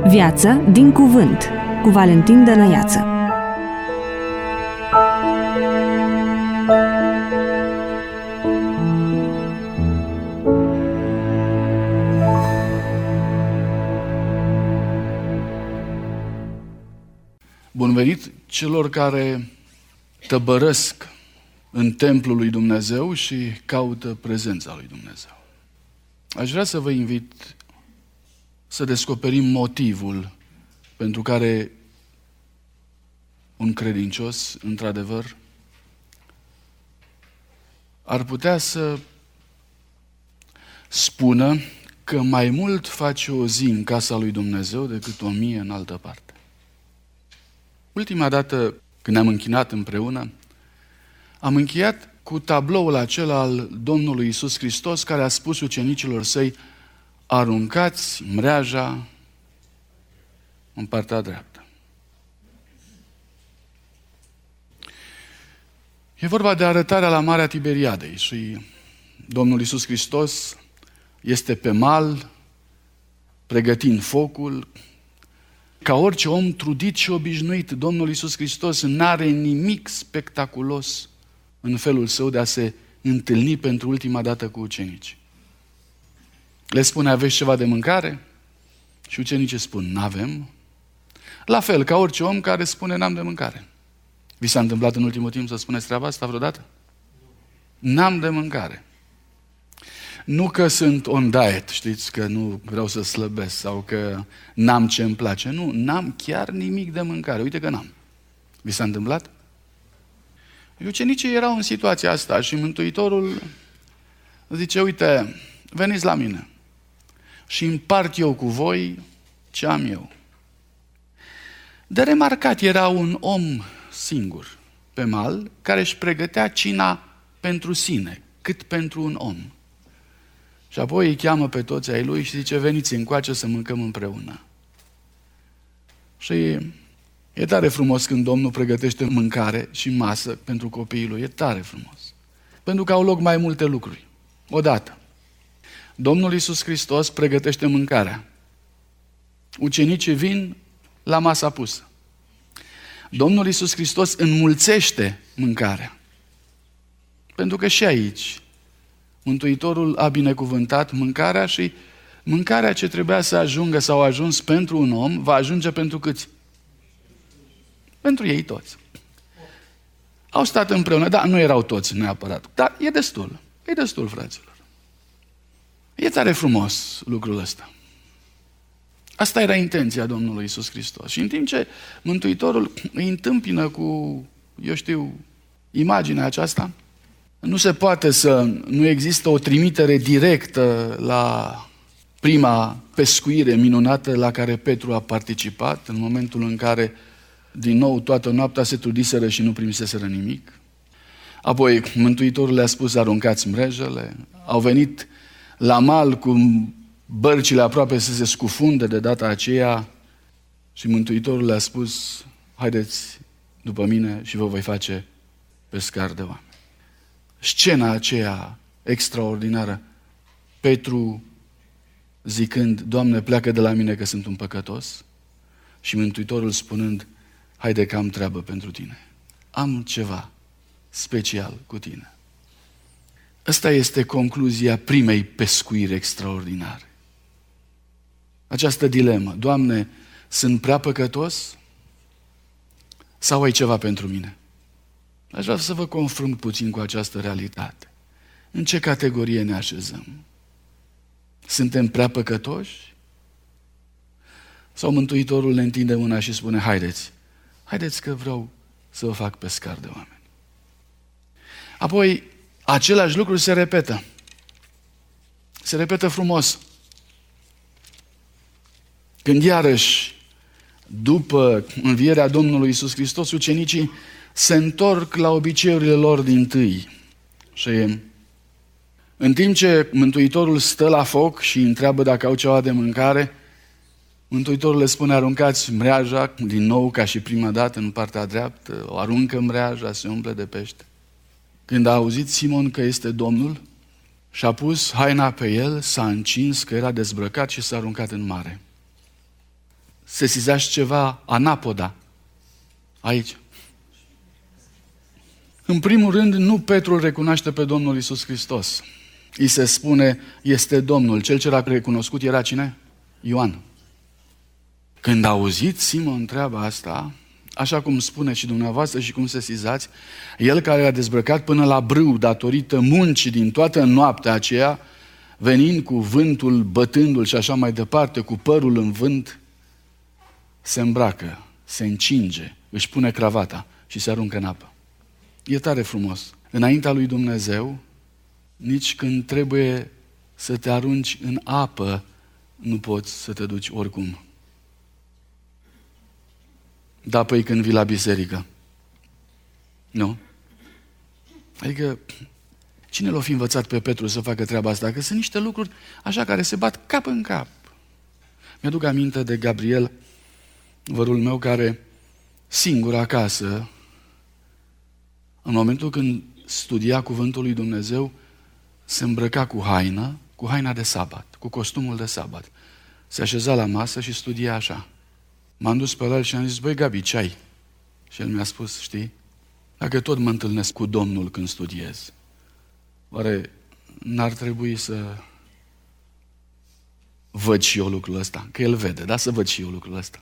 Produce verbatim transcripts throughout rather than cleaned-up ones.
Viață din cuvânt, cu Valentin Dănăiață. Bun venit celor care tăbărăsc în templul lui Dumnezeu și caută prezența lui Dumnezeu. Aș vrea să vă invit să descoperim motivul pentru care un credincios, într-adevăr, ar putea să spună că mai mult face o zi în casa lui Dumnezeu decât o mie în altă parte. Ultima dată când ne-am închinat împreună, am încheiat cu tabloul acela al Domnului Iisus Hristos, care a spus ucenicilor săi: aruncați mreaja în partea dreaptă. E vorba de arătarea la Marea Tiberiadei și Domnul Iisus Hristos este pe mal, pregătind focul. Ca orice om trudit și obișnuit, Domnul Iisus Hristos n-are nimic spectaculos în felul său de a se întâlni pentru ultima dată cu ucenicii. Le spune: aveți ceva de mâncare? Și ucenicii spun: n-avem. La fel ca orice om care spune: n-am de mâncare. Vi s-a întâmplat în ultimul timp să spuneți treaba asta vreodată? N-am de mâncare. Nu că sunt on diet, știți, că nu vreau să slăbesc sau că n-am ce îmi place. Nu, n-am chiar nimic de mâncare. Uite că n-am. Vi s-a întâmplat? Ucenicii erau în situația asta și Mântuitorul zice: uite, veniți la mine și împart eu cu voi ce am eu. De remarcat, era un om singur pe mal care își pregătea cina pentru sine, cât pentru un om. Și apoi îi cheamă pe toți ai lui și zice: veniți încoace să mâncăm împreună. Și e tare frumos când Domnul pregătește mâncare și masă pentru copiii lui. E tare frumos. Pentru că au loc mai multe lucruri. Odată, Domnul Iisus Hristos pregătește mâncarea. Ucenicii vin la masa pusă. Domnul Iisus Hristos înmulțește mâncarea. Pentru că și aici Mântuitorul a binecuvântat mâncarea și mâncarea ce trebuia să ajungă sau a ajuns pentru un om, va ajunge pentru câți? Pentru ei toți. Au stat împreună, dar nu erau toți neapărat, dar e destul, e destul, fraților. E tare frumos lucrul ăsta. Asta era intenția Domnului Iisus Hristos. Și în timp ce Mântuitorul îi întâmpină cu, eu știu, imaginea aceasta, nu se poate să nu există o trimitere directă la prima pescuire minunată la care Petru a participat, în momentul în care din nou toată noaptea se trudiseră și nu primiseseră nimic. Apoi Mântuitorul le-a spus: aruncați mrejele. Au venit la mal cu bărcile aproape să se scufunde de data aceea și Mântuitorul le-a spus: haideți după mine și vă voi face pescari de oameni. Scena aceea extraordinară, Petru zicând: Doamne, pleacă de la mine că sunt un păcătos, și Mântuitorul spunând: haide că am treabă pentru tine. Am ceva special cu tine. Asta este concluzia primei pescuiri extraordinare. Această dilemă: Doamne, sunt prea păcătos sau ai ceva pentru mine? Aș vrea să vă confrunt puțin cu această realitate. În ce categorie ne așezăm? Suntem prea păcătoși? Sau Mântuitorul ne întinde mâna și spune: haideți, haideți că vreau să vă fac pescar de oameni. Apoi, același lucru se repetă. Se repetă frumos. Când iarăși, după învierea Domnului Iisus Hristos, ucenicii se întorc la obiceiurile lor dintâi. Și în timp ce Mântuitorul stă la foc și întreabă dacă au ceva de mâncare, Mântuitorul le spune: aruncați mreaja, din nou ca și prima dată în partea dreaptă, o aruncă mreaja, se umple de pește. Când a auzit Simon că este Domnul, și-a pus haina pe el, s-a încins că era dezbrăcat și s-a aruncat în mare. sesizați ceva anapoda aici. În primul rând, nu Petru îl recunoaște pe Domnul Iisus Hristos. Îi se spune, este Domnul. Cel ce l-a recunoscut era cine? Ioan. Când a auzit Simon treaba asta, așa cum spune și dumneavoastră și cum sesizați, el care a dezbrăcat până la brâu datorită muncii din toată noaptea aceea, venind cu vântul, bătându-l și așa mai departe, cu părul în vânt, se îmbracă, se încinge, își pune cravata și se aruncă în apă. E tare frumos. Înaintea lui Dumnezeu, nici când trebuie să te arunci în apă, nu poți să te duci oricum. Da, păi când vii la biserică. Nu? Adică, cine l-a fi învățat pe Petru să facă treaba asta? Că sunt niște lucruri așa care se bat cap în cap. Mi-aduc aminte de Gabriel, vărul meu, care singur acasă, în momentul când studia cuvântul lui Dumnezeu, se îmbrăca cu haină, cu haina de sabat, cu costumul de sabat. Se așeza la masă și studia așa. M-am dus pe la el și am zis, băi Gabi, ce ai? Și el mi-a spus, știi, dacă tot mă întâlnesc cu Domnul când studiez, oare n-ar trebui să văd și eu lucrul ăsta? Că el vede, da? Să văd și eu lucrul ăsta.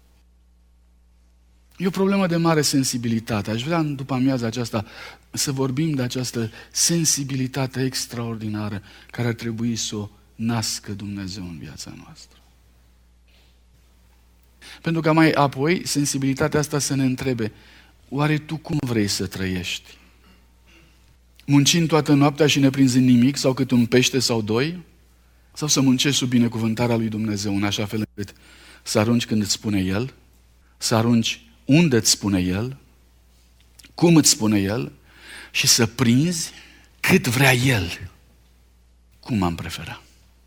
E o problemă de mare sensibilitate. Aș vrea după amiaza aceasta să vorbim de această sensibilitate extraordinară care ar trebui să o nască Dumnezeu în viața noastră. Pentru că mai apoi sensibilitatea asta să ne întrebe, oare tu cum vrei să trăiești? Muncind toată noaptea și neprinzând nimic sau cât un pește sau doi? Sau să muncești sub binecuvântarea lui Dumnezeu în așa fel încât să arunci când îți spune El, să arunci unde îți spune El, cum îți spune El și să prinzi cât vrea El. Cum am preferat?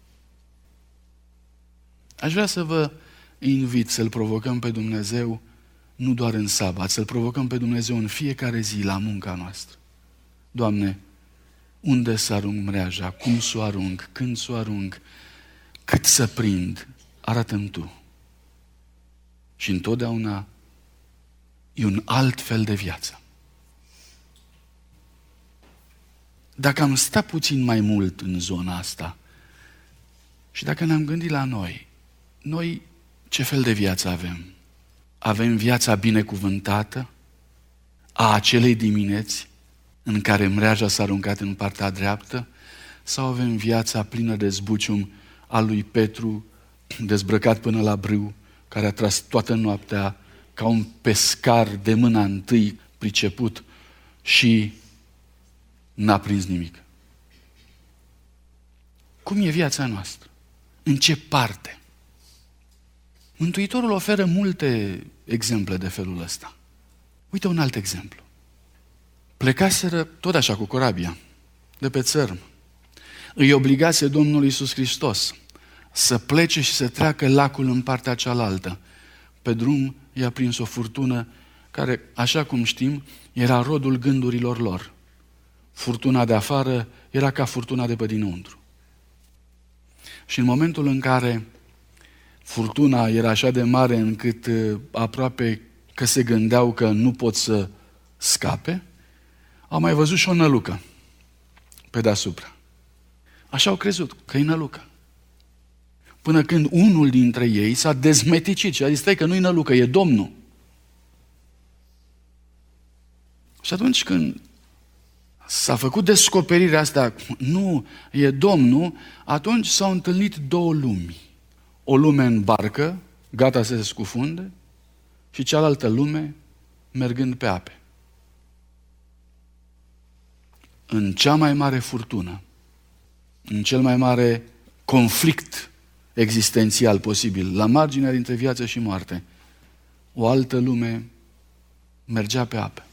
Aș vrea să vă invit să-L provocăm pe Dumnezeu nu doar în sabat, să-L provocăm pe Dumnezeu în fiecare zi la munca noastră. Doamne, unde să arunc mreaja, cum să o arunc, când să o arunc, cât să prind, arată-mi Tu. Și întotdeauna e un alt fel de viață. Dacă am stat puțin mai mult în zona asta și dacă ne-am gândit la noi, noi ce fel de viață avem? Avem viața binecuvântată a acelei dimineți în care mreaja s-a aruncat în partea dreaptă sau avem viața plină de zbucium a lui Petru, dezbrăcat până la brâu, care a tras toată noaptea ca un pescar de mâna întâi priceput și n-a prins nimic? Cum e viața noastră? În ce parte? Mântuitorul oferă multe exemple de felul ăsta. Uite un alt exemplu. Plecaseră tot așa cu corabia, de pe țărm. Îi obligase Domnul Iisus Hristos să plece și să treacă lacul în partea cealaltă. Pe drum i-a prins o furtună care, așa cum știm, era rodul gândurilor lor. Furtuna de afară era ca furtuna de pe dinăuntru. Și în momentul în care furtuna era așa de mare încât aproape că se gândeau că nu pot să scape, au mai văzut și o nălucă pe deasupra. Așa au crezut că e nălucă. Până când unul dintre ei s-a dezmeticit și a zis, stai că nu e nălucă, e Domnul. Și atunci când s-a făcut descoperirea asta, nu, e Domnul, atunci s-au întâlnit două lumi. O lume în barcă, gata să se scufunde, și cealaltă lume mergând pe ape. În cea mai mare furtună, în cel mai mare conflict existențial posibil, la marginea dintre viață și moarte, o altă lume mergea pe ape.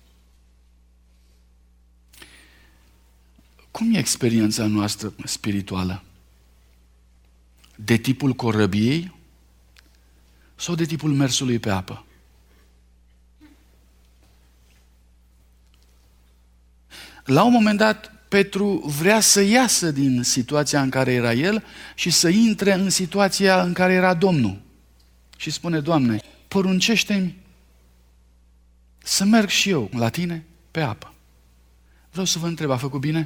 Cum e experiența noastră spirituală? De tipul corăbiei sau de tipul mersului pe apă? La un moment dat, Petru vrea să iasă din situația în care era el și să intre în situația în care era Domnul. și spune, Doamne, poruncește-mi să merg și eu la tine pe apă. Vreau să vă întreb, a făcut bine?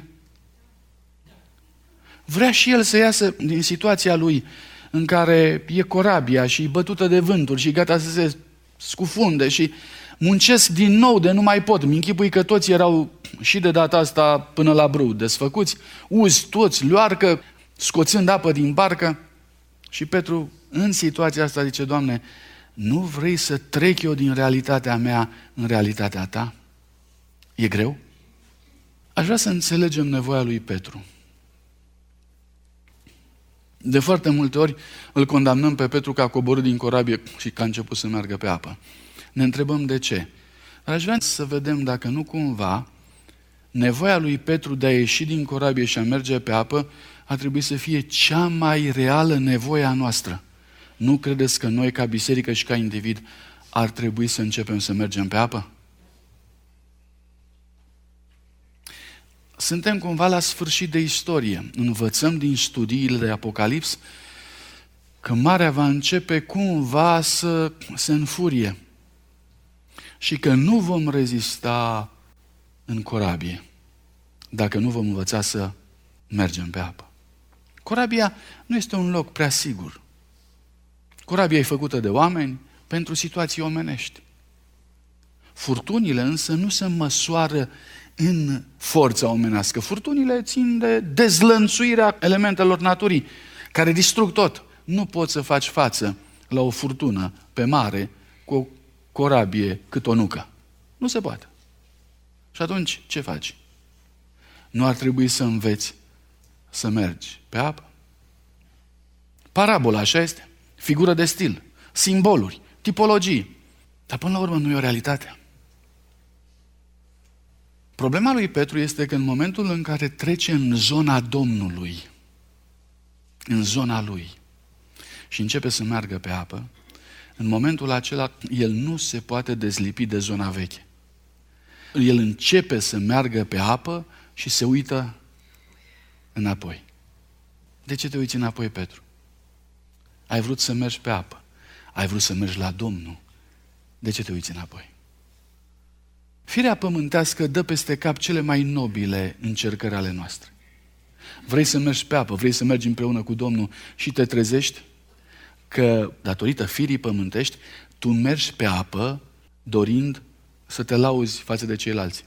Vrea și el să iasă din situația lui în care e corabia și e bătută de vânturi și gata să se scufunde și muncesc din nou de nu mai pot. Mi închipui că toți erau și de data asta până la brâu desfăcuți, uzi toți, luarcă, scoțând apă din barcă. Și Petru, în situația asta, zice, Doamne, nu vrei să trec eu din realitatea mea în realitatea ta? E greu? Aș vrea să înțelegem nevoia lui Petru. De foarte multe ori îl condamnăm pe Petru că a coborât din corabie și că a început să meargă pe apă. Ne întrebăm de ce. Dar aș vrea să vedem dacă nu cumva nevoia lui Petru de a ieși din corabie și a merge pe apă ar trebui să fie cea mai reală nevoie a noastră. Nu credeți că noi, ca biserică și ca individ, ar trebui să începem să mergem pe apă? Suntem cumva la sfârșit de istorie. Învățăm din studiile de Apocalips că marea va începe cumva să se înfurie și că nu vom rezista în corabie dacă nu vom învăța să mergem pe apă. Corabia nu este un loc prea sigur. Corabia e făcută de oameni pentru situații omenești. Furtunile însă nu se măsoară în forța omenească. Furtunile țin de dezlănțuirea elementelor naturii, care distrug tot. Nu poți să faci față la o furtună pe mare cu o corabie cât o nucă. Nu se poate. Și atunci, ce faci? Nu ar trebui să înveți să mergi pe apă? Parabola, așa este. Figură de stil, simboluri, tipologii. Dar până la urmă nu e o realitate. Problema lui Petru este că în momentul în care trece în zona Domnului, în zona lui, și începe să meargă pe apă, în momentul acela el nu se poate dezlipi de zona veche. El începe să meargă pe apă și se uită înapoi. De ce te uiți înapoi, Petru? Ai vrut să mergi pe apă. Ai vrut să mergi la Domnul. De ce te uiți înapoi? Firea pământească dă peste cap cele mai nobile încercări ale noastre. Vrei să mergi pe apă, vrei să mergi împreună cu Domnul și te trezești că, datorită firii pământești, tu mergi pe apă dorind să te lauzi față de ceilalți.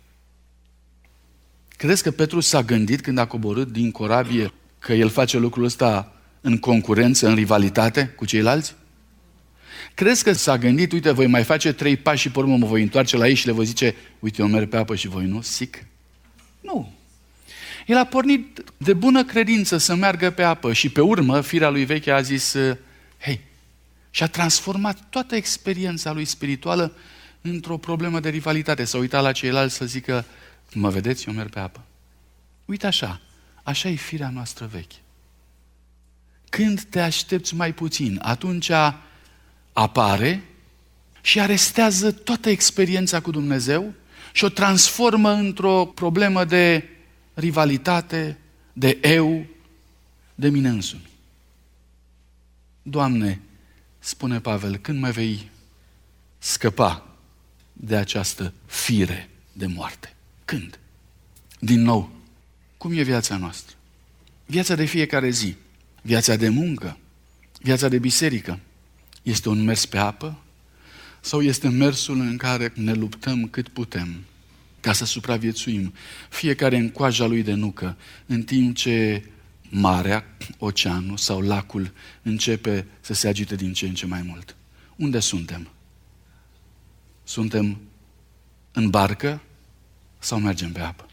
Crezi că Petru s-a gândit când a coborât din corabie că el face lucrul ăsta în concurență, în rivalitate cu ceilalți? Crezi că s-a gândit, uite, voi mai face trei pași și pe urmă mă voi întoarce la ei și le voi zice, uite, eu merg pe apă și voi nu? Sic? Nu. El a pornit de bună credință să meargă pe apă și pe urmă firea lui veche a zis, hei, și a transformat toată experiența lui spirituală într-o problemă de rivalitate. S-a uitat la ceilalți să zică, mă vedeți, eu merg pe apă. Uite așa, așa e firea noastră veche. Când te aștepți mai puțin, atunci apare și arestează toată experiența cu Dumnezeu și o transformă într-o problemă de rivalitate, de eu, de mine însumi. Doamne, spune Pavel, când mai vei scăpa de această fire de moarte? Când? Din nou, cum e viața noastră? Viața de fiecare zi, viața de muncă, viața de biserică, este un mers pe apă sau este mersul în care ne luptăm cât putem ca să supraviețuim, fiecare în coaja lui de nucă, în timp ce marea, oceanul sau lacul începe să se agite din ce în ce mai mult? Unde suntem? Suntem în barcă sau mergem pe apă?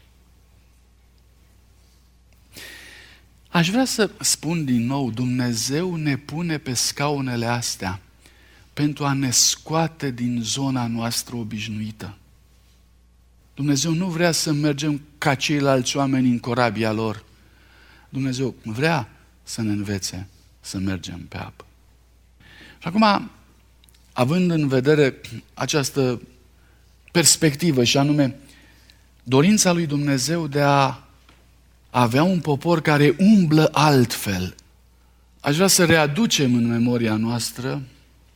Aș vrea să spun din nou, Dumnezeu ne pune pe scaunele astea pentru a ne scoate din zona noastră obișnuită. Dumnezeu nu vrea să mergem ca ceilalți oameni în corabia lor. Dumnezeu vrea să ne învețe să mergem pe apă. Și acum, având în vedere această perspectivă și anume dorința lui Dumnezeu de a avea un popor care umblă altfel, aș vrea să readucem în memoria noastră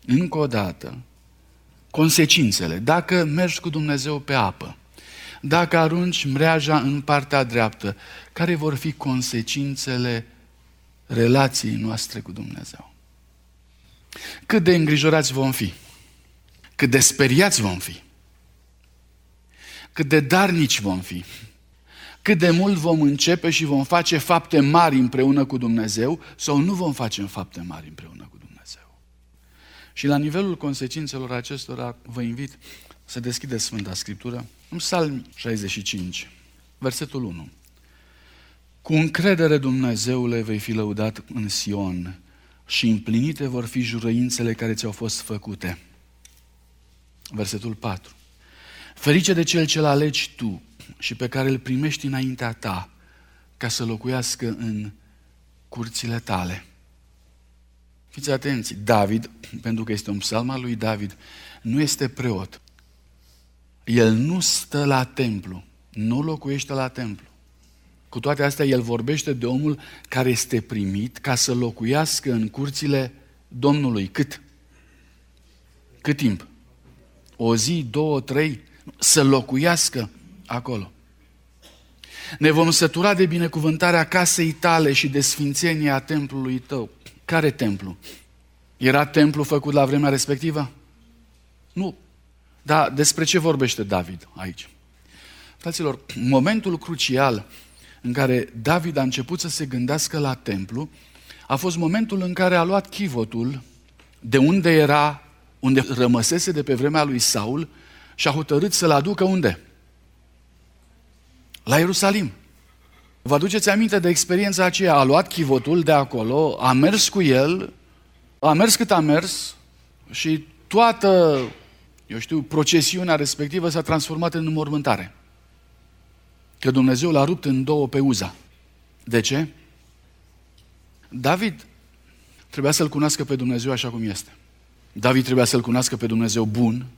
încă o dată, consecințele. Dacă mergi cu Dumnezeu pe apă, dacă arunci mreaja în partea dreaptă, care vor fi consecințele relației noastre cu Dumnezeu? Cât de îngrijorați vom fi, cât de speriați vom fi, cât de darnici vom fi, cât de mult vom începe și vom face fapte mari împreună cu Dumnezeu sau nu vom face fapte mari împreună cu Dumnezeu. Și la nivelul consecințelor acestora vă invit să deschideți Sfânta Scriptură în Psalmi șaizeci și cinci, versetul unu. Cu încredere, Dumnezeule, vei fi lăudat în Sion și împlinite vor fi jurăințele care ți-au fost făcute. Versetul patru. Ferice de cel ce-l alegi tu și pe care îl primești înaintea ta ca să locuiască în curțile tale. Fiți atenți, David, pentru că este un psalm al lui David, nu este preot. El nu stă la templu, nu locuiește la templu. Cu toate astea, el vorbește de omul care este primit ca să locuiască în curțile Domnului. Cât? Cât timp? O zi, două, trei? Să locuiască acolo. Ne vom sătura de binecuvântarea casei tale și de sfințenia templului tău. Care templu? Era templu făcut la vremea respectivă? Nu. Dar despre ce vorbește David aici? Fraților, momentul crucial în care David a început să se gândească la templu a fost momentul în care a luat chivotul de unde era, unde rămăsese de pe vremea lui Saul și a hotărât să-l aducă unde? La Ierusalim. Vă aduceți aminte de experiența aceea? A luat chivotul de acolo, a mers cu el, a mers cât a mers și toată, eu știu, procesiunea respectivă s-a transformat în înmormântare. Că Dumnezeu l-a rupt în două pe Uza. De ce? David trebuia să-L cunoască pe Dumnezeu așa cum este. David trebuia să-L cunoască pe Dumnezeu bun,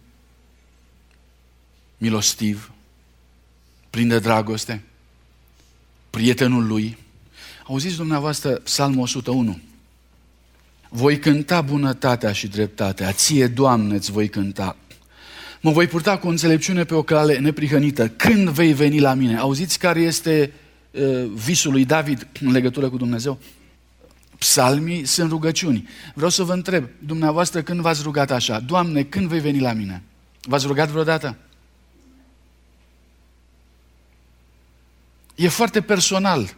milostiv, plin de dragoste, prietenul lui. Auziți dumneavoastră Psalmul o sută unu. Voi cânta bunătatea și dreptatea, ție, Doamne, îți voi cânta. Mă voi purta cu înțelepciune pe o cale neprihănită. Când vei veni la mine? Auziți care este uh, visul lui David în legătură cu Dumnezeu? Psalmii sunt rugăciuni. Vreau să vă întreb, dumneavoastră, când v-ați rugat așa? Doamne, când vei veni la mine? V-ați rugat vreodată? E foarte personal.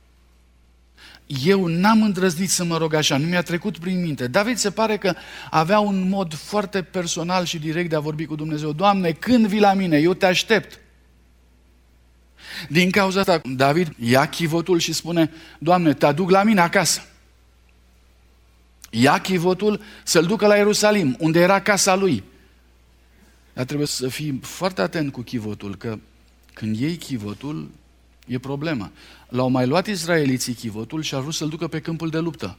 Eu n-am îndrăznit să mă rog așa, nu mi-a trecut prin minte. David se pare că avea un mod foarte personal și direct de a vorbi cu Dumnezeu. Doamne, când vii la mine? Eu te aștept. Din cauza asta, David ia chivotul și spune, Doamne, te aduc la mine acasă. Ia chivotul să-l ducă la Ierusalim, unde era casa lui. Dar trebuie să fii foarte atent cu chivotul, că când iei chivotul, e problemă. L-au mai luat izraeliții chivotul și au vrut să-l ducă pe câmpul de luptă.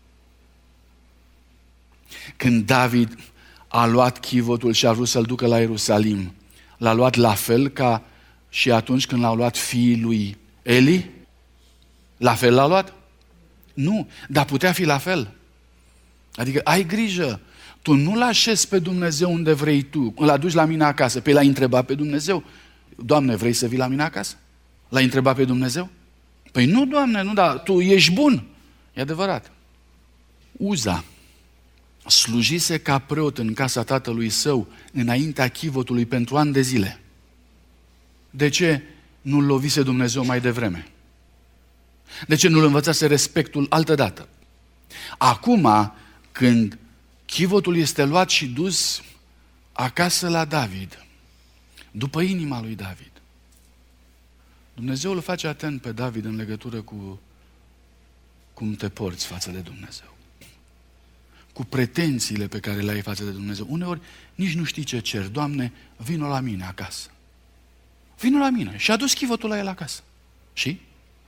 Când David a luat chivotul și a vrut să-l ducă la Ierusalim, l-a luat la fel ca și atunci când l-au luat fiii lui Eli? La fel l-a luat? Nu, dar putea fi la fel. Adică ai grijă, tu nu-L așezi pe Dumnezeu unde vrei tu, îl aduci la mine acasă, pe l-ai întrebat pe Dumnezeu, Doamne, vrei să vii la mine acasă? L-ai întrebat pe Dumnezeu? Păi nu, Doamne, nu, dar tu ești bun. E adevărat. Uza slujise ca preot în casa tatălui său înaintea chivotului pentru ani de zile. De ce nu-l lovise Dumnezeu mai devreme? De ce nu-l învățase respectul altădată? Acum, când chivotul este luat și dus acasă la David, după inima lui David, Dumnezeu îl face atent pe David în legătură cu cum te porți față de Dumnezeu. Cu pretențiile pe care le ai față de Dumnezeu. Uneori nici nu știi ce cer. Doamne, vino la mine acasă. Vino la mine. Și a dus chivotul la el acasă. Și?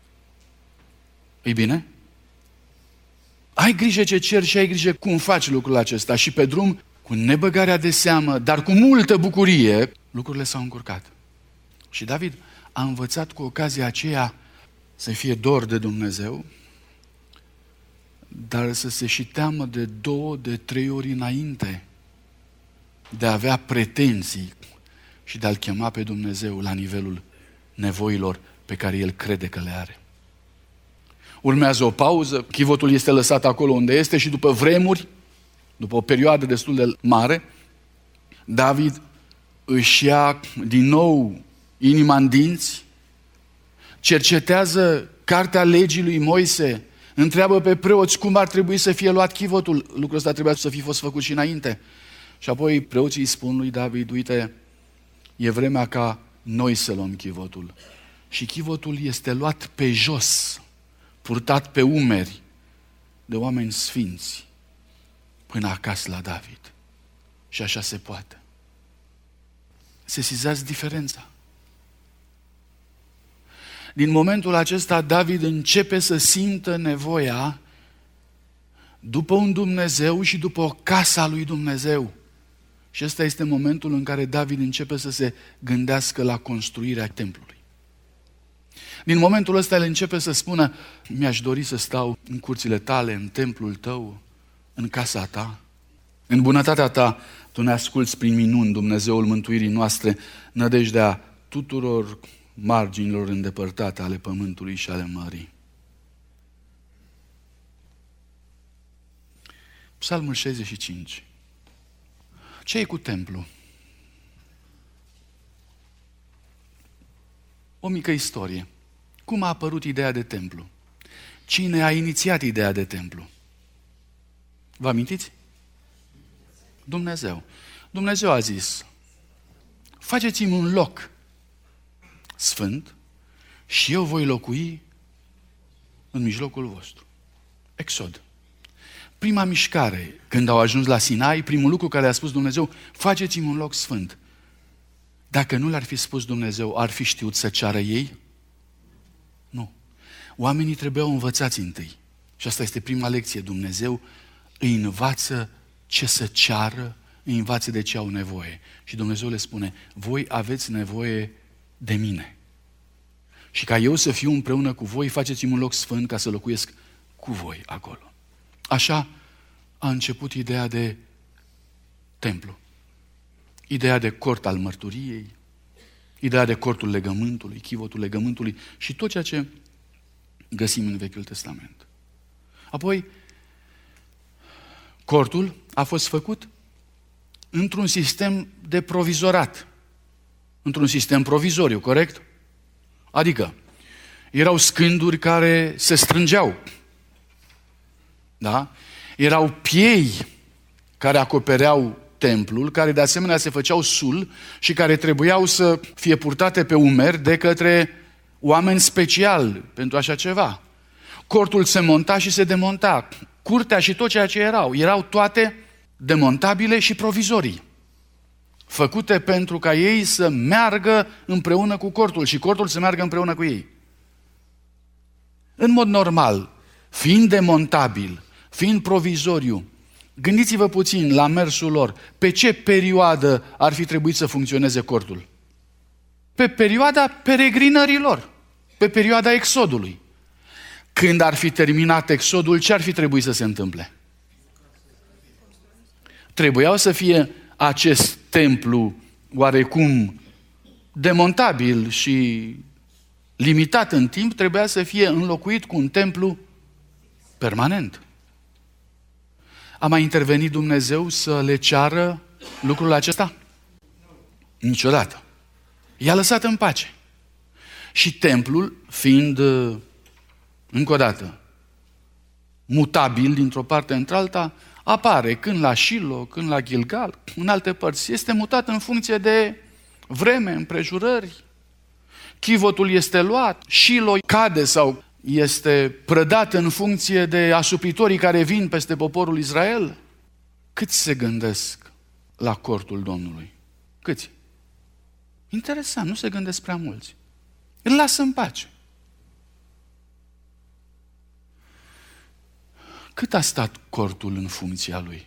Ei bine? Ai grijă ce ceri și ai grijă cum faci lucrul acesta. Și pe drum, cu nebăgarea de seamă, dar cu multă bucurie, lucrurile s-au încurcat. Și David a învățat cu ocazia aceea să fie dor de Dumnezeu, dar să se și teamă de două, de trei ori înainte de a avea pretenții și de a-L chema pe Dumnezeu la nivelul nevoilor pe care El crede că le are. Urmează o pauză, chivotul este lăsat acolo unde este și după vremuri, după o perioadă destul de mare, David își ia din nou inima în dinți, cercetează cartea legii lui Moise, întreabă pe preoți cum ar trebui să fie luat chivotul. Lucrul ăsta trebuia să fie fost făcut și înainte. Și apoi preoții îi spun lui David, uite, e vremea ca noi să luăm chivotul. Și chivotul este luat pe jos, purtat pe umeri de oameni sfinți, până acasă la David. Și așa se poate. Sesizați diferența. Din momentul acesta, David începe să simtă nevoia după un Dumnezeu și după o casă a lui Dumnezeu. Și ăsta este momentul în care David începe să se gândească la construirea templului. Din momentul ăsta el începe să spună, mi-aș dori să stau în curțile tale, în templul tău, în casa ta. În bunătatea ta, tu ne asculți prin minuni, Dumnezeul mântuirii noastre, nădejdea tuturor marginilor îndepărtate ale pământului și ale mării. Psalmul șaizeci și cinci. Ce e cu templu? O mică istorie. Cum a apărut ideea de templu? Cine a inițiat ideea de templu? Vă amintiți? Dumnezeu. Dumnezeu a zis, faceți-mi un loc sfânt și eu voi locui în mijlocul vostru. Exod. Prima mișcare, când au ajuns la Sinai, primul lucru care a spus Dumnezeu, faceți-mi un loc sfânt. Dacă nu le-ar fi spus Dumnezeu, ar fi știut să ceară ei? Nu. Oamenii trebuiau învățați întâi. Și asta este prima lecție. Dumnezeu îi învață ce să ceară, îi învață de ce au nevoie. Și Dumnezeu le spune, voi aveți nevoie de mine. Și ca eu să fiu împreună cu voi, faceți-mi un loc sfânt ca să locuiesc cu voi acolo. Așa a început ideea de templu. Ideea de cort al mărturiei, ideea de cortul legământului, chivotul legământului și tot ceea ce găsim în Vechiul Testament. Apoi, cortul a fost făcut într-un sistem de provizorat, într-un sistem provizoriu, corect? Adică, erau scânduri care se strângeau, da? Erau piei care acopereau templul, care de asemenea se făceau sul și care trebuiau să fie purtate pe umeri de către oameni speciali pentru așa ceva. Cortul se monta și se demonta. Curtea și tot ceea ce erau, erau toate demontabile și provizorii, făcute pentru ca ei să meargă împreună cu cortul și cortul să meargă împreună cu ei. În mod normal, fiind demontabil, fiind provizoriu, gândiți-vă puțin la mersul lor. Pe ce perioadă ar fi trebuit să funcționeze cortul? Pe perioada peregrinărilor, pe perioada exodului. Când ar fi terminat exodul, ce ar fi trebuit să se întâmple? Trebuiau să fie acest templu oarecum demontabil și limitat în timp, trebuia să fie înlocuit cu un templu permanent. A mai intervenit Dumnezeu să le ceară lucrul acesta? Niciodată. I-a lăsat în pace. Și templul, fiind, încă o dată, mutabil dintr-o parte într-alta, apare când la Shilo, când la Gilgal, în alte părți. Este mutat în funcție de vreme, împrejurări. Chivotul este luat, Shilo cade sau este prădat în funcție de asupritorii care vin peste poporul Israel. Câți se gândesc la cortul Domnului? Câți? Interesant, nu se gândesc prea mulți. Îl lasă în pace. Cât a stat cortul în funcția lui?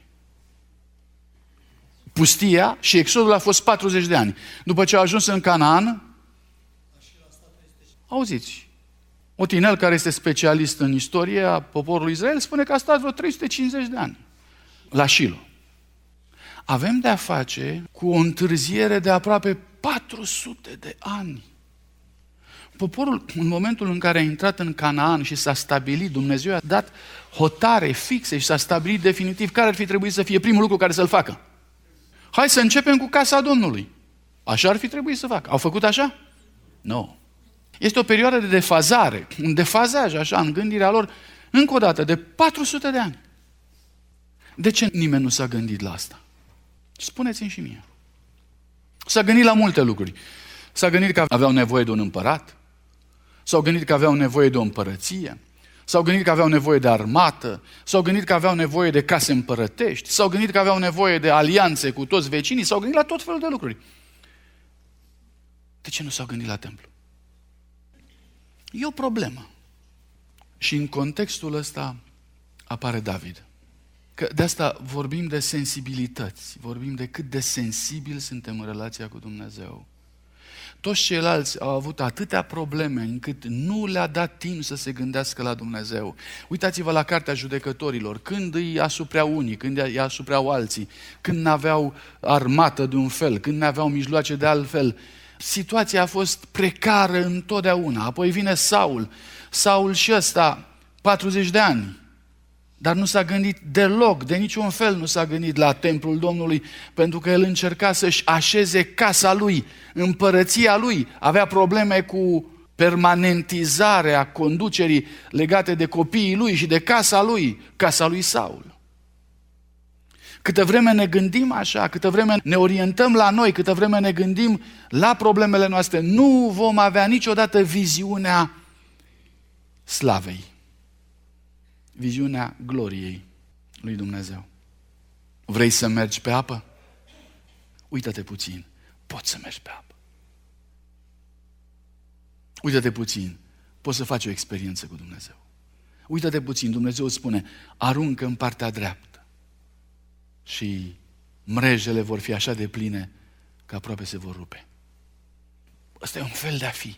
Pustia și exodul a fost patruzeci de ani. După ce au ajuns în Canaan, auziți, Otinel, care este specialist în istoria poporului Israel, spune că a stat vreo trei sute cincizeci de ani la Shilo. Avem de-a face cu o întârziere de aproape patru sute de ani. Poporul, în momentul în care a intrat în Canaan și s-a stabilit, Dumnezeu a dat hotare fixe și s-a stabilit definitiv care ar fi trebuit să fie primul lucru care să-l facă. Hai să începem cu casa Domnului. Așa ar fi trebuit să facă. Au făcut așa? Nu. No. Este o perioadă de defazare, un defazaj așa în gândirea lor, încă o dată, de patru sute de ani. De ce nimeni nu s-a gândit la asta? Spuneți-mi și mie. S-a gândit la multe lucruri. S-a gândit că aveau nevoie de un împărat, s-au gândit că aveau nevoie de o împărăție, s-au gândit că aveau nevoie de armată, s-au gândit că aveau nevoie de case împărătești, s-au gândit că aveau nevoie de alianțe cu toți vecinii, s-au gândit la tot felul de lucruri. De ce nu s-au gândit la templu? E o problemă. Și în contextul ăsta apare David. Că de asta vorbim de sensibilități, vorbim de cât de sensibili suntem în relația cu Dumnezeu. Toți ceilalți au avut atâtea probleme încât nu le-a dat timp să se gândească la Dumnezeu. Uitați-vă la Cartea Judecătorilor, când îi asupra unii, când îi asupra alții, când n-aveau armată de un fel, când n-aveau mijloace de altfel. Situația a fost precară întotdeauna. Apoi vine Saul. Saul și ăsta, patruzeci de ani. Dar nu s-a gândit deloc, de niciun fel nu s-a gândit la templul Domnului, pentru că el încerca să-și așeze casa lui, împărăția lui. Avea probleme cu permanentizarea conducerii legate de copiii lui și de casa lui, casa lui Saul. Câtă vreme ne gândim așa, câtă vreme ne orientăm la noi, câtă vreme ne gândim la problemele noastre, nu vom avea niciodată viziunea slavei. Viziunea gloriei lui Dumnezeu. Vrei să mergi pe apă? Uită-te puțin. Poți să mergi pe apă. Uită-te puțin. Poți să faci o experiență cu Dumnezeu. Uită-te puțin. Dumnezeu îți spune, aruncă în partea dreaptă. Și mrejele vor fi așa de pline că aproape se vor rupe. Ăsta e un fel de a fi.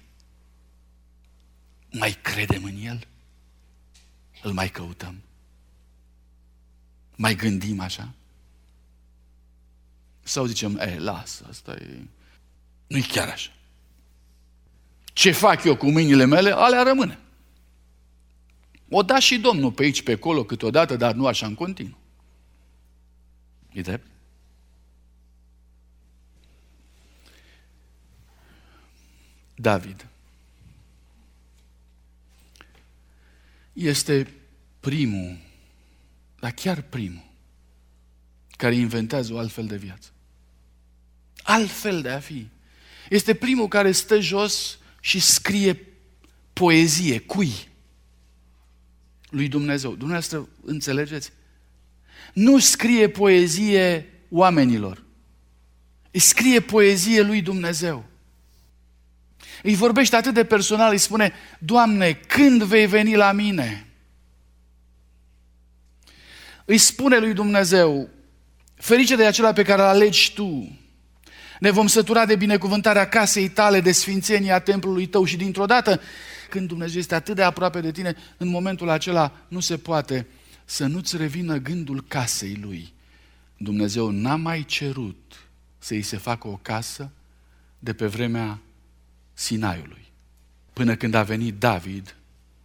Mai credem în El? Îl mai căutăm? Mai gândim așa? Sau zicem, e, lasă, asta e... Nu-i chiar așa. Ce fac eu cu mâinile mele, alea rămâne. O da și Domnul pe aici, pe acolo, câteodată, dar nu așa în continuu. E drept? David este primul, dar chiar primul, care inventează o altfel de viață. Altfel de a fi. Este primul care stă jos și scrie poezie. Cui? Lui Dumnezeu. Dumneavoastră înțelegeți? Nu scrie poezie oamenilor. Îi scrie poezie lui Dumnezeu. Îi vorbește atât de personal, îi spune, Doamne, când vei veni la mine? Îi spune lui Dumnezeu, ferice de acela pe care îl alegi tu. Ne vom sătura de binecuvântarea casei tale, de sfințenia templului tău și dintr-o dată, când Dumnezeu este atât de aproape de tine, în momentul acela nu se poate să nu-ți revină gândul casei lui. Dumnezeu n-a mai cerut să îi se facă o casă de pe vremea Sinaiului, până când a venit David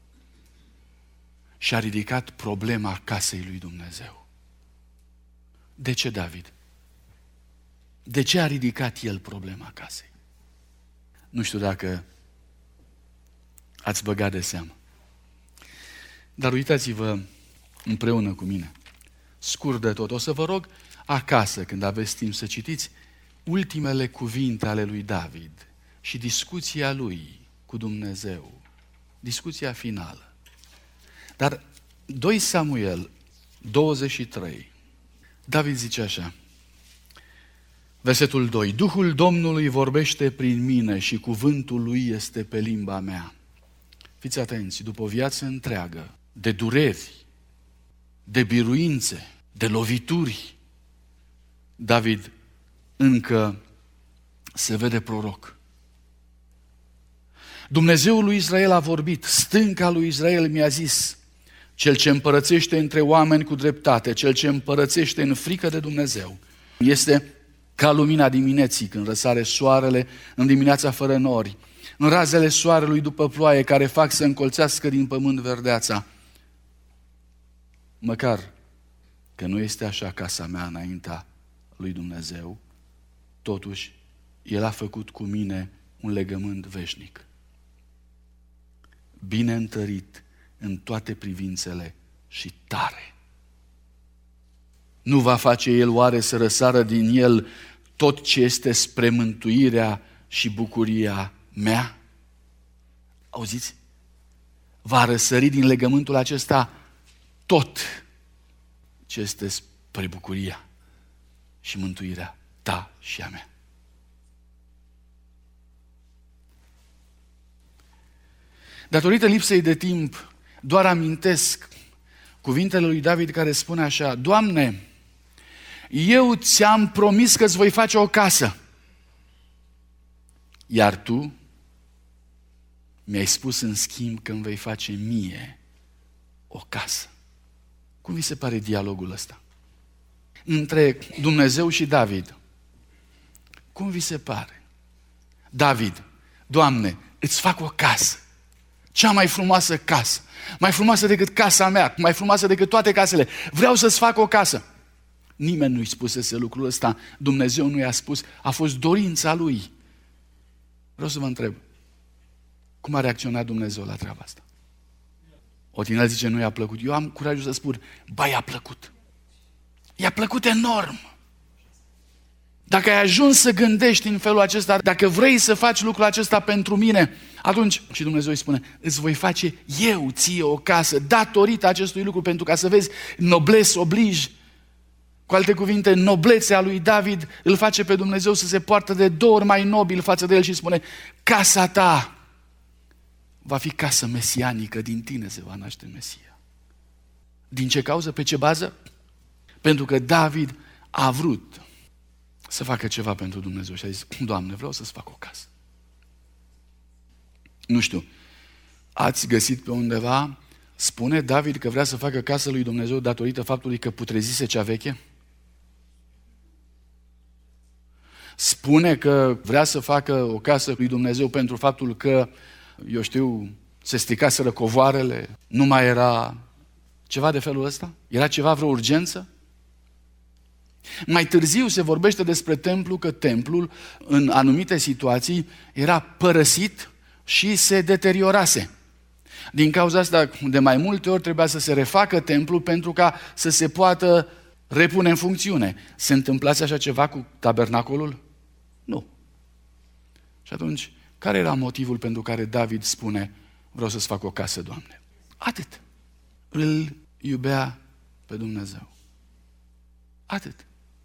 și a ridicat problema casei lui Dumnezeu. De ce David? De ce a ridicat el problema casei? Nu știu dacă ați băgat de seamă. Dar uitați-vă împreună cu mine, scurt de tot, o să vă rog acasă, când aveți timp să citiți, ultimele cuvinte ale lui David și discuția lui cu Dumnezeu, discuția finală. Dar doi Samuel douăzeci și trei, David zice așa, versetul doi, Duhul Domnului vorbește prin mine și cuvântul lui este pe limba mea. Fiți atenți, după o viață întreagă de dureri, de biruințe, de lovituri, David încă se vede proroc. Dumnezeul lui Israel a vorbit, stânca lui Israel mi-a zis, cel ce împărățește între oameni cu dreptate, cel ce împărățește în frică de Dumnezeu, este ca lumina dimineții când răsare soarele în dimineața fără nori, în razele soarelui după ploaie care fac să încolțească din pământ verdeața. Măcar că nu este așa casa mea înaintea lui Dumnezeu, totuși El a făcut cu mine un legământ veșnic, bine întărit în toate privințele și tare. Nu va face El oare să răsară din el tot ce este spre mântuirea și bucuria mea? Auziți? Va răsări din legământul acesta tot ce este spre bucuria și mântuirea ta și a mea. Datorită lipsei de timp, doar amintesc cuvintele lui David care spune așa: Doamne, eu ți-am promis că îți voi face o casă, iar Tu mi-ai spus în schimb că îmi vei face mie o casă. Cum vi se pare dialogul ăsta între Dumnezeu și David? Cum vi se pare? David: Doamne, îți fac o casă, cea mai frumoasă casă, mai frumoasă decât casa mea, mai frumoasă decât toate casele. Vreau să-ți fac o casă. Nimeni nu-i spusese lucrul ăsta, Dumnezeu nu i-a spus, a fost dorința lui. Vreau să vă întreb, cum a reacționat Dumnezeu la treaba asta? O tineri zice, nu i-a plăcut. Eu am curajul să spun, ba, i-a plăcut. I-a plăcut enorm. Dacă ai ajuns să gândești în felul acesta, dacă vrei să faci lucrul acesta pentru mine, atunci, și Dumnezeu îi spune, îți voi face eu ție o casă, datorită acestui lucru, pentru ca să vezi noblesse oblige. Cu alte cuvinte, noblețea lui David îl face pe Dumnezeu să se poartă de două ori mai nobil față de el și spune, casa ta va fi casă mesianică, din tine se va naște Mesia. Din ce cauză? Pe ce bază? Pentru că David a vrut să facă ceva pentru Dumnezeu și a zis, Doamne, vreau să-ți fac o casă. Nu știu, ați găsit pe undeva, spune David că vrea să facă casă lui Dumnezeu datorită faptului că putrezise cea veche? Spune că vrea să facă o casă lui Dumnezeu pentru faptul că, eu știu, se stricaseră covoarele, nu mai era ceva de felul ăsta? Era ceva, vreo urgență? Mai târziu se vorbește despre templu, că templul, în anumite situații, era părăsit și se deteriorase. Din cauza asta, de mai multe ori trebuia să se refacă templul pentru ca să se poată repune în funcțiune. Se întâmplase așa ceva cu tabernacolul? Nu. Și atunci, care era motivul pentru care David spune, vreau să-ți fac o casă, Doamne? Atât. Îl iubea pe Dumnezeu. Atât.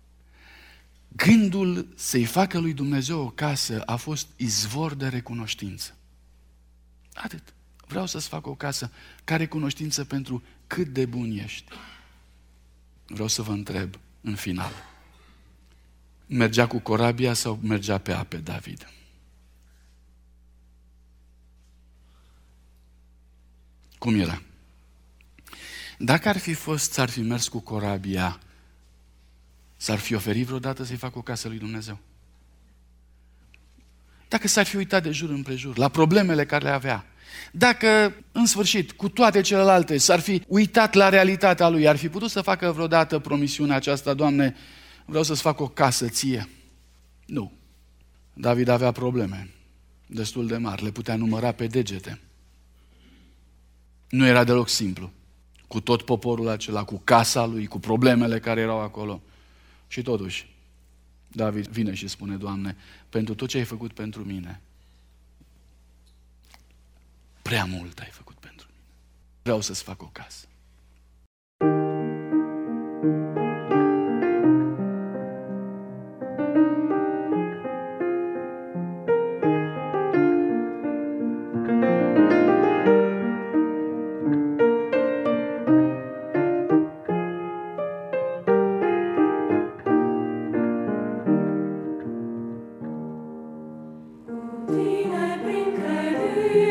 Gândul să-i facă lui Dumnezeu o casă a fost izvor de recunoștință. Atât. Vreau să-ți fac o casă ca recunoștință pentru cât de bun ești. Vreau să vă întreb în final. Mergea cu corabia sau mergea pe ape David? Cum era? Dacă ar fi fost, s-ar fi mers cu corabia, s-ar fi oferit vreodată să-i facă o casă lui Dumnezeu? Dacă s-ar fi uitat de jur împrejur, la problemele care le avea, dacă, în sfârșit, cu toate celelalte, s-ar fi uitat la realitatea lui, ar fi putut să facă vreodată promisiunea aceasta, Doamne, vreau să-ți fac o casă ție? Nu. David avea probleme destul de mari, le putea număra pe degete. Nu era deloc simplu. Cu tot poporul acela, cu casa lui, cu problemele care erau acolo. Și totuși, David vine și spune, Doamne, pentru tot ce ai făcut pentru mine, prea mult ai făcut pentru mine. Vreau să-ți fac o casă. Tine prin credință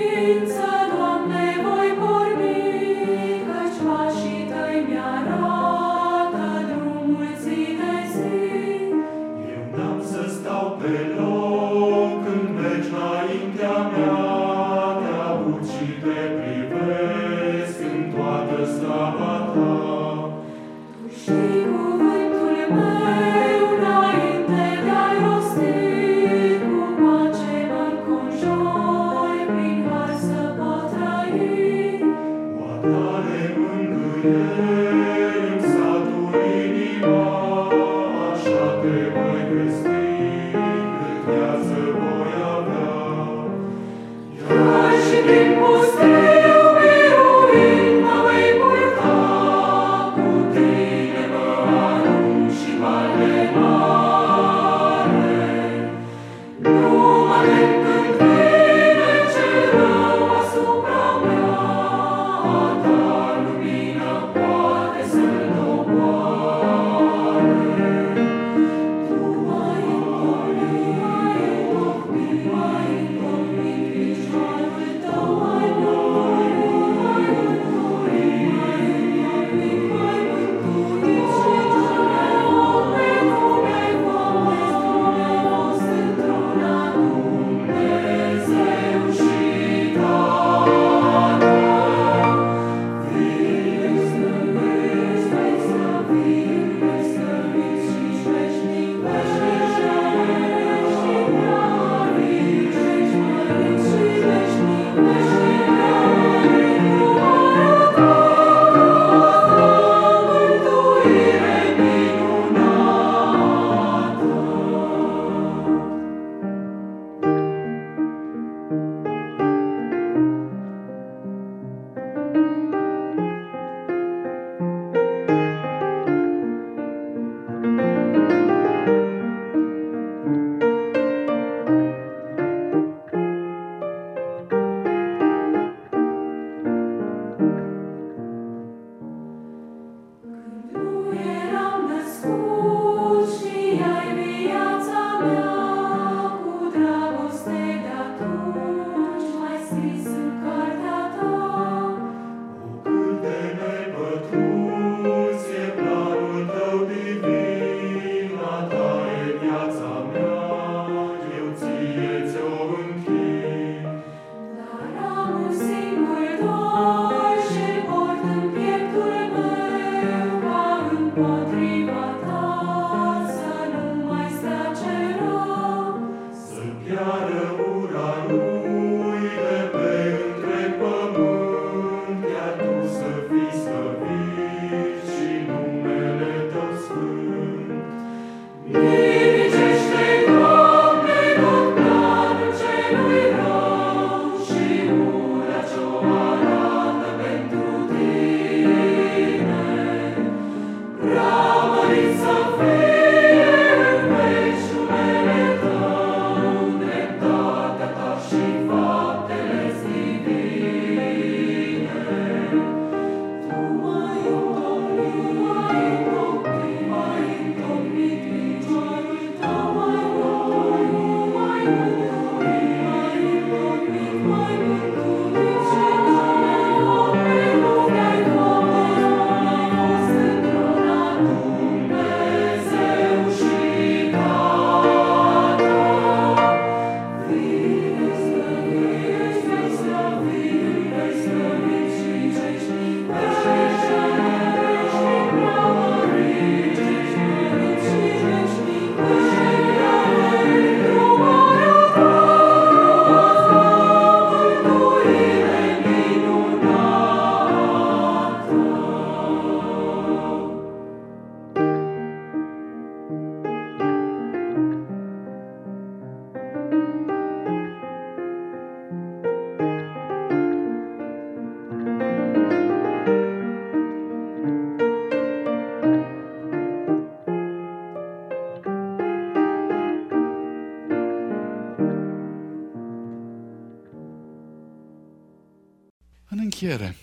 În încheiere,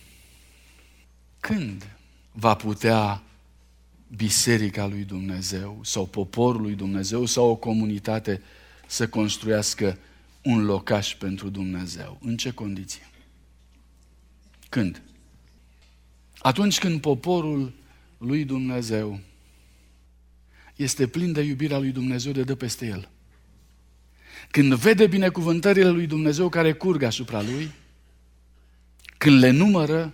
când va putea Biserica lui Dumnezeu sau poporul lui Dumnezeu sau o comunitate să construiască un locaș pentru Dumnezeu? În ce condiții? Când? Atunci când poporul lui Dumnezeu este plin de iubirea lui Dumnezeu de dă peste el. Când vede binecuvântările lui Dumnezeu care curg asupra lui, când le numără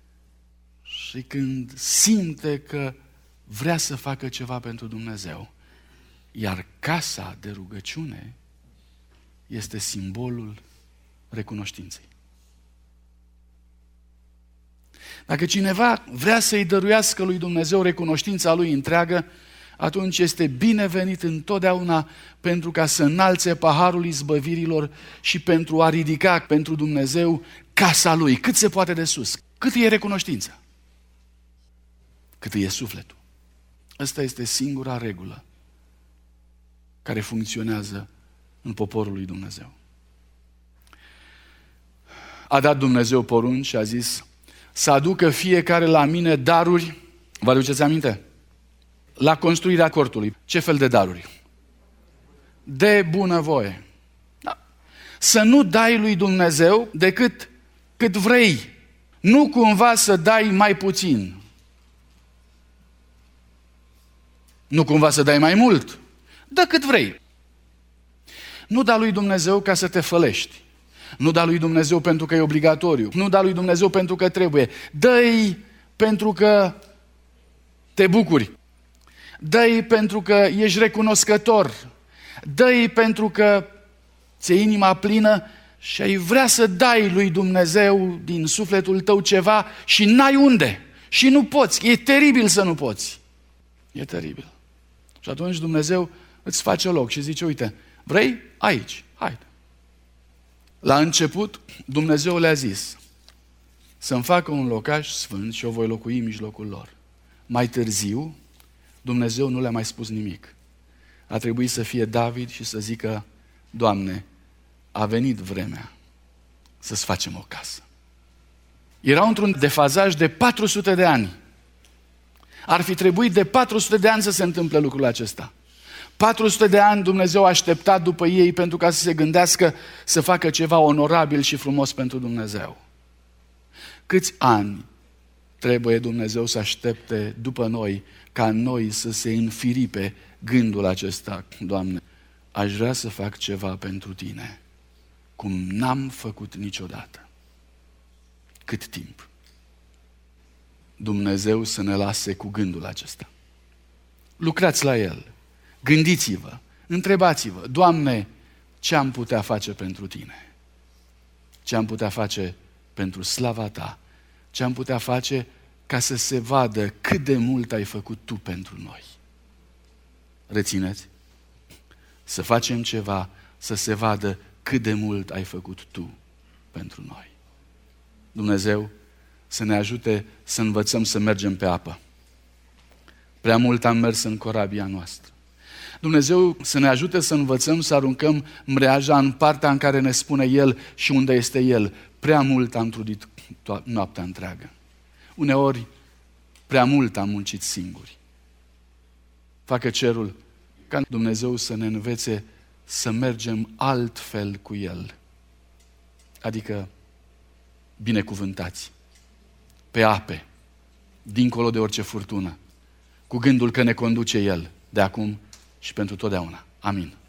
și când simte că vrea să facă ceva pentru Dumnezeu. Iar casa de rugăciune este simbolul recunoștinței. Dacă cineva vrea să-i dăruiască lui Dumnezeu recunoștința lui întreagă, atunci este binevenit întotdeauna pentru ca să înalțe paharul izbăvirilor și pentru a ridica pentru Dumnezeu casa lui, cât se poate de sus. Cât e recunoștința? Cât e sufletul. Asta este singura regulă care funcționează în poporul lui Dumnezeu. A dat Dumnezeu porunci și a zis să aducă fiecare la mine daruri. Vă aduceți aminte? La construirea cortului. Ce fel de daruri? De bunăvoie. Da. Să nu dai lui Dumnezeu decât cât vrei. Nu cumva să dai mai puțin. Nu cumva să dai mai mult. Dă cât vrei. Nu da lui Dumnezeu ca să te fălești. Nu da lui Dumnezeu pentru că e obligatoriu. Nu da lui Dumnezeu pentru că trebuie. Dă-i pentru că te bucuri. Dă-i pentru că ești recunoscător. Dă-i pentru că ți-e inima plină și ai vrea să dai lui Dumnezeu din sufletul tău ceva și n-ai unde. Și nu poți. E teribil să nu poți. E teribil. Și atunci Dumnezeu îți face loc și zice, uite, vrei? Aici. Haide. La început, Dumnezeu le-a zis să-mi facă un locaș sfânt și o voi locui în mijlocul lor. Mai târziu, Dumnezeu nu le-a mai spus nimic. A trebuit să fie David și să zică, Doamne, a venit vremea să-ți facem o casă. Erau într-un defazaj de patru sute de ani. Ar fi trebuit de patru sute de ani să se întâmple lucrul acesta. patru sute de ani Dumnezeu a așteptat după ei pentru ca să se gândească să facă ceva onorabil și frumos pentru Dumnezeu. Câți ani trebuie Dumnezeu să aștepte după noi ca noi să se înfiripe gândul acesta, Doamne, aș vrea să fac ceva pentru Tine, cum n-am făcut niciodată. Cât timp? Dumnezeu să ne lase cu gândul acesta. Lucrați la el. Gândiți-vă, întrebați-vă, Doamne, ce am putea face pentru Tine? Ce am putea face pentru slava Ta? Ce am putea face ca să se vadă cât de mult ai făcut Tu pentru noi? Rețineți? Să facem ceva, să se vadă cât de mult ai făcut Tu pentru noi. Dumnezeu să ne ajute să învățăm să mergem pe apă. Prea mult am mers în corabia noastră. Dumnezeu să ne ajute să învățăm să aruncăm mreaja în partea în care ne spune El și unde este El. Prea mult am trudit noaptea întreagă. Uneori, prea mult am muncit singuri. Facă cerul ca Dumnezeu să ne învețe să mergem altfel cu El. Adică binecuvântați, pe ape, dincolo de orice furtună, cu gândul că ne conduce El de acum și pentru totdeauna. Amin.